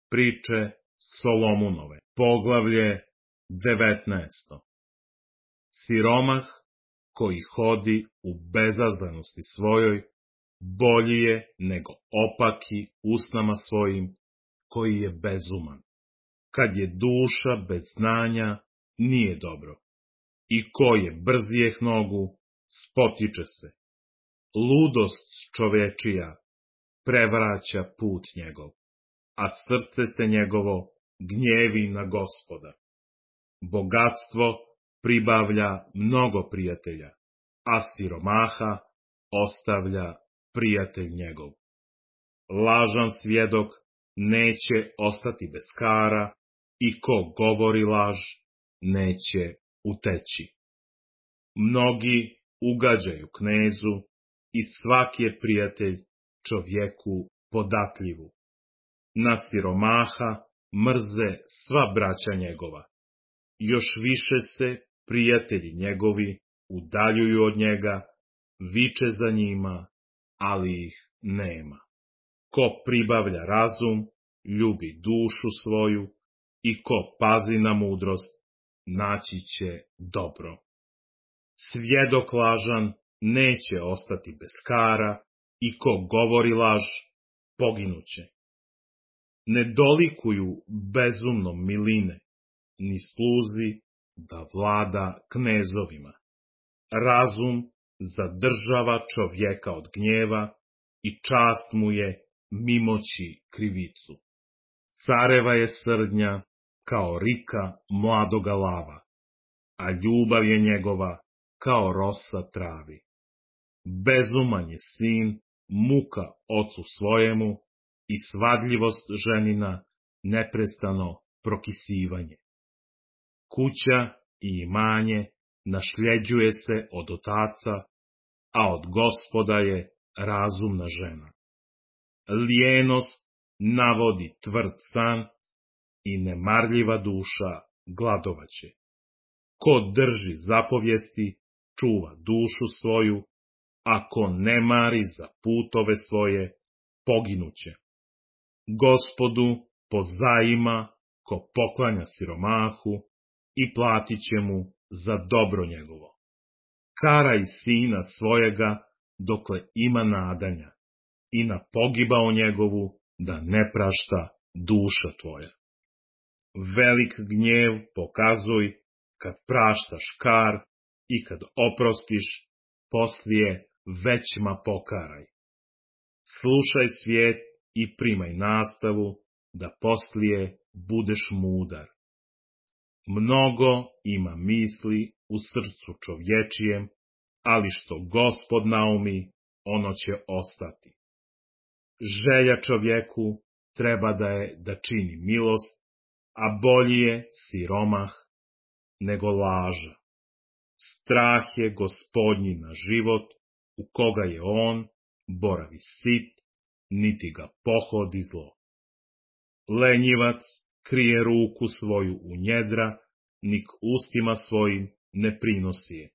Priče Solomunove, poglavlje 19. Siromah koji hodi u bezazlenosti svojoj, bolji je nego opaki usnama svojim, koji je bezuman. Kad je duša bez znanja, nije dobro. I ko je brzijeh nogu, spotiče se. Ludost čovečija prevraća put njegov, a srce se njegovo gnjevi na Gospoda. Bogatstvo pribavlja mnogo prijatelja, a siromaha ostavlja prijatelj njegov. Lažan svjedok neće ostati bez kara, i ko govori laž neće uteći. Mnogi ugađaju knezu, i svaki je prijatelj čovjeku podatljivu. Na siromaha mrze sva braća njegova. Još više se prijatelji njegovi udaljuju od njega, viče za njima, ali ih nema. Ko pribavlja razum, ljubi dušu svoju, i ko pazi na mudrost, naći će dobro. Svjedok lažan neće ostati bez kara, i ko govori laž, poginuće. Ne dolikuju bezumnom miline, ni sluzi da vlada knezovima. Razum zadržava čovjeka od gnjeva, i čast mu je mimoći krivicu. Careva je srdnja kao rika mladoga lava, a ljubav je njegova kao rosa travi. Bezuman je sin muka ocu svojemu, i svadljivost ženina neprestano prokisivanje. Kuća i imanje našljeđuje se od otaca, a od Gospoda je razumna žena. Lijenost navodi tvrd san, i nemarljiva duša gladovaće. Ko drži zapovijesti, čuva dušu svoju, a ko ne mari za putove svoje, poginuće. Gospodu pozajima ko poklanja siromahu, i platit će mu za dobro njegovo. Karaj sina svojega dokle ima nadanja, i na pogibao njegovu da ne prašta duša tvoja. Velik gnjev pokazuj kad praštaš kar, i kad oprostiš, poslije većma pokaraj. Slušaj svijet i primaj nastavu, da poslije budeš mudar. Mnogo ima misli u srcu čovječijem, ali što Gospod naumi, ono će ostati. Želja čovjeku treba da je da čini milost, a bolji je siromah nego laža. Strah je Gospodnji na život, u koga je on, boravi sit, niti ga pohodi zlo. Lenjivac krije ruku svoju u njedra, nik ustima svojim ne prinosi je.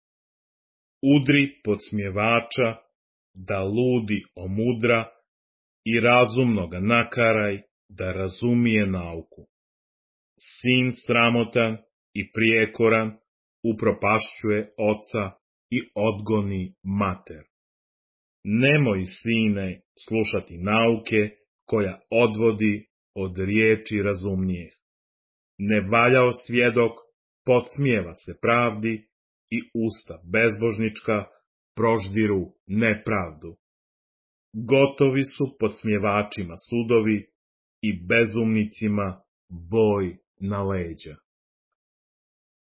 Udri podsmjevača, da ludi omudra, i razumnoga nakaraj, da razumije nauku. Sin sramotan i prijekoran upropašćuje oca i odgoni mater. Nemoj, sine, slušati nauke koja odvodi od riječi razumnijih. Nevaljao svjedok podsmijeva se pravdi, i usta bezbožnička proždiru nepravdu. Gotovi su podsmjevačima sudovi, i bezumnicima boj na leđa.